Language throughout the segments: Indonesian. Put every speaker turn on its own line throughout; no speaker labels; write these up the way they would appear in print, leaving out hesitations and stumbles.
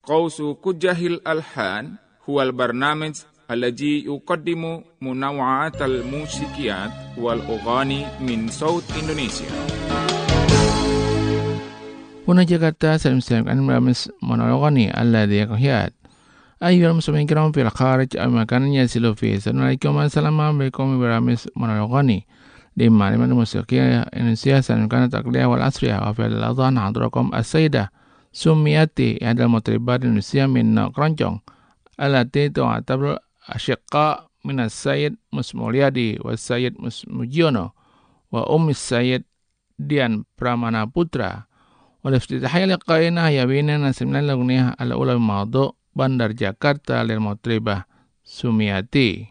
Qausu Kujahil Alhan huwal barnamij الذي يقدم منوعات الموسيقيات والأغاني من صوت إندونيسيا.
هنا جاءت سلم عن برنامج منوعات الذي يقهيات. أيها المسلمين الكرام في الخارج أو مكان يصل فيه، Assalamualaikum warahmatullahi برنامج منوعات di mana الموسيقى Indonesia سنكون تقليدية والعصرية. وفي الأذان حضركم السيدة سمياتي إحدى المطربات الإندونيسية من keroncong التي تعتبر أشقاء من السيد مسموليادي والسيد مسموجيونو وأم السيد ديان برامانا بوترا. والافتتاحية لقائنا هي بين نسمنا الأغنية الأولى بموضوع بندر جاكرتا للمطربة سمياتي.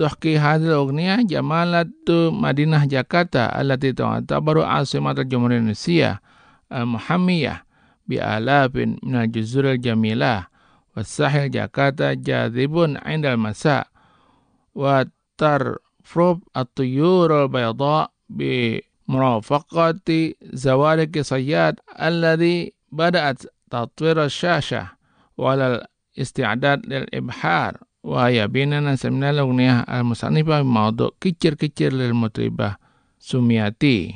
تحكي هذه الأغنية جمالة مدينة جاكرتا التي تعتبر عاصمة الجمهورية الإندونيسية المحمية بآلاف من الجزر الجميلة، والساحل جاكرتا جاذب عند المساء، وترفرف الطيور البيضاء بمرافقة زوارق صياد الذي بدأت تطوير الشاشة وعلى الاستعداد للإبحار. وهي بيننا سمنا الأغنية المصنفة بموضوع كتير للمطربة سمياتي.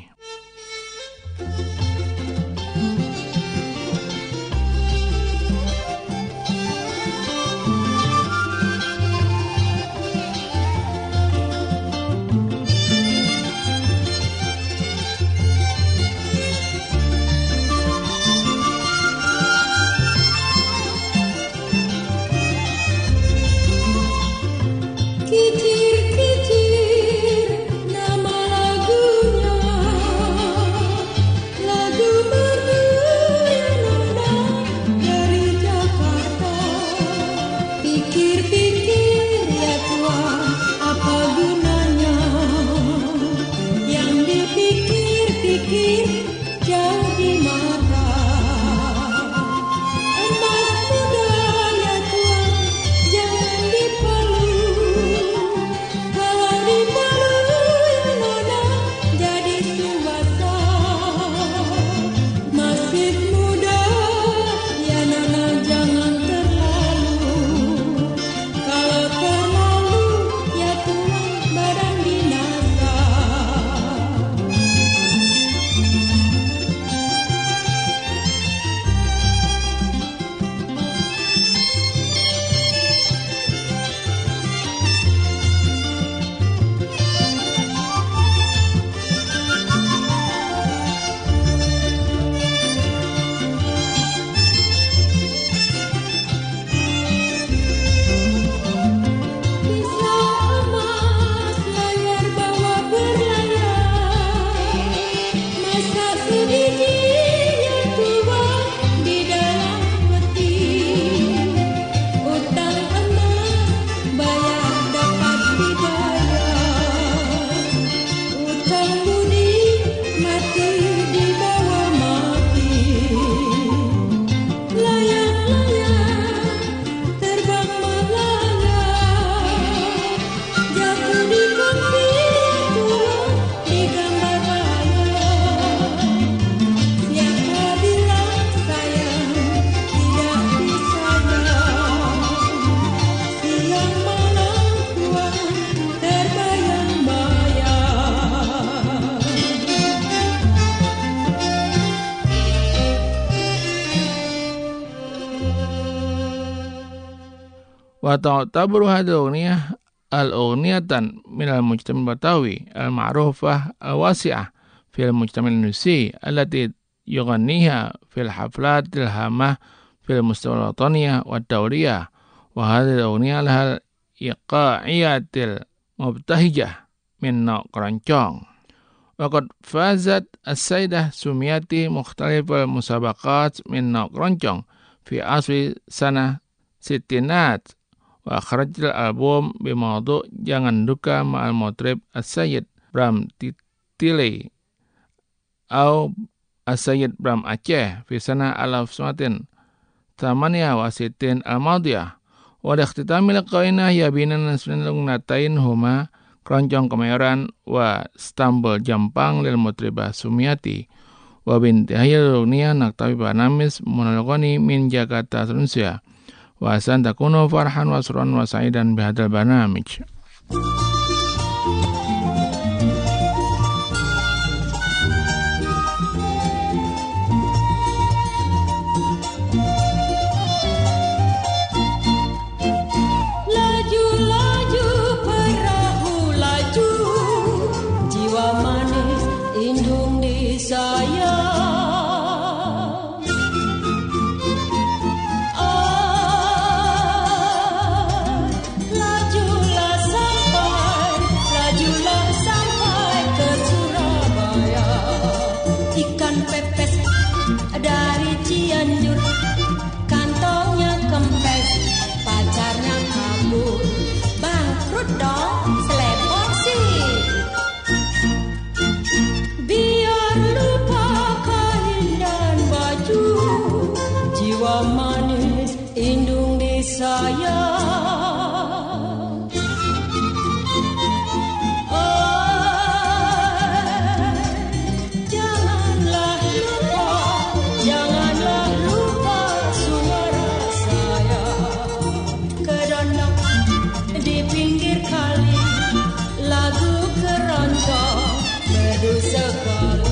وتعتبر هذه الأغنية الأغنية من المجتمع البطاوي المعروفة الواسعة في المجتمع الإندونيسي التي يغنيها في الحفلات الهامة في المستوى الوطني والدولية. وهذه الأغنية لها الإيقاعية المبتهجة من نوع keroncong. وقد فازت السيدة سمياتي مختلف المسابقات من نوع keroncong في عصر سنة ستينات، وأخرج الألبوم بموضوع Jangan Duka مع المطرب السيد برام تيلي أو السيد برام أكيه في سنة 1968 الماضية. والاختتام لقائنا هي بين أغنيتين هما keroncong Kemayoran واسطنبول جمبان للمطربة سمياتي. وبانتهاء الأغنية نكتفي ببرنامج منى من جاكرتا إندونيسيا. وعسى أن تكونوا فرحا وسرورا وسعيدا بهذا البرنامج.
Lajulah sampai sayang. Janganlah lupa suara saya. Keroncong di pinggir kali, lagu keroncong merdu sekali.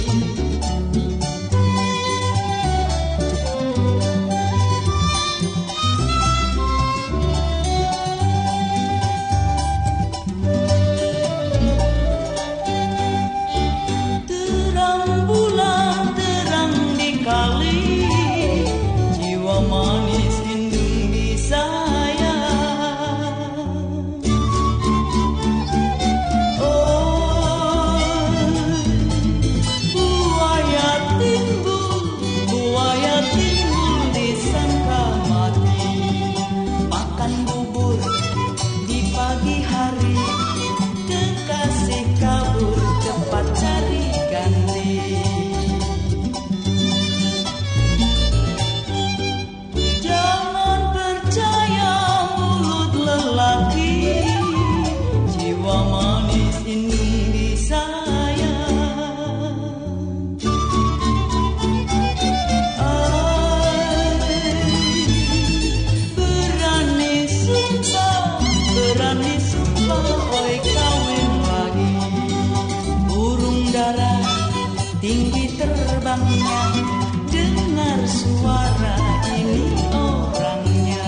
Tinggi terbangnya, dengar suara ini orangnya.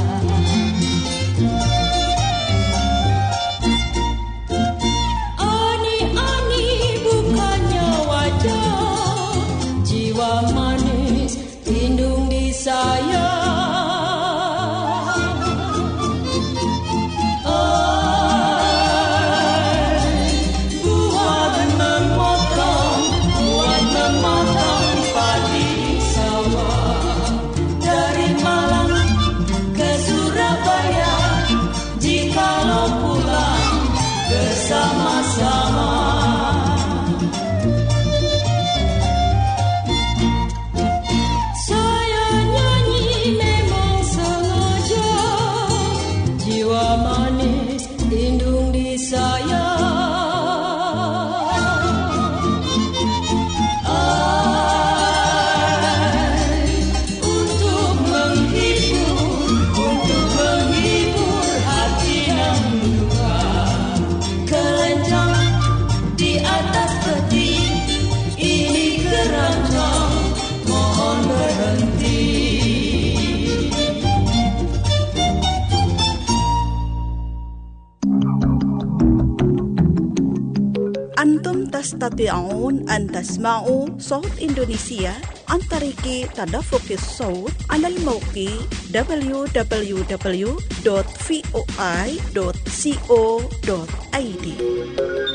Ani-ani bukannya wajah, jiwa manis lindung di sayang. Sama-sama saya nyanyi memang sengaja, jiwa manis lindung di sayang. Untuk menghibur hati yang duka, keroncong di atas peti, ini keroncong mohon berhenti.
Antum tastati'un an tasma'u صوت إندونيسيا عن طريق تدفق الصوت على الموقع www.voi.co.id.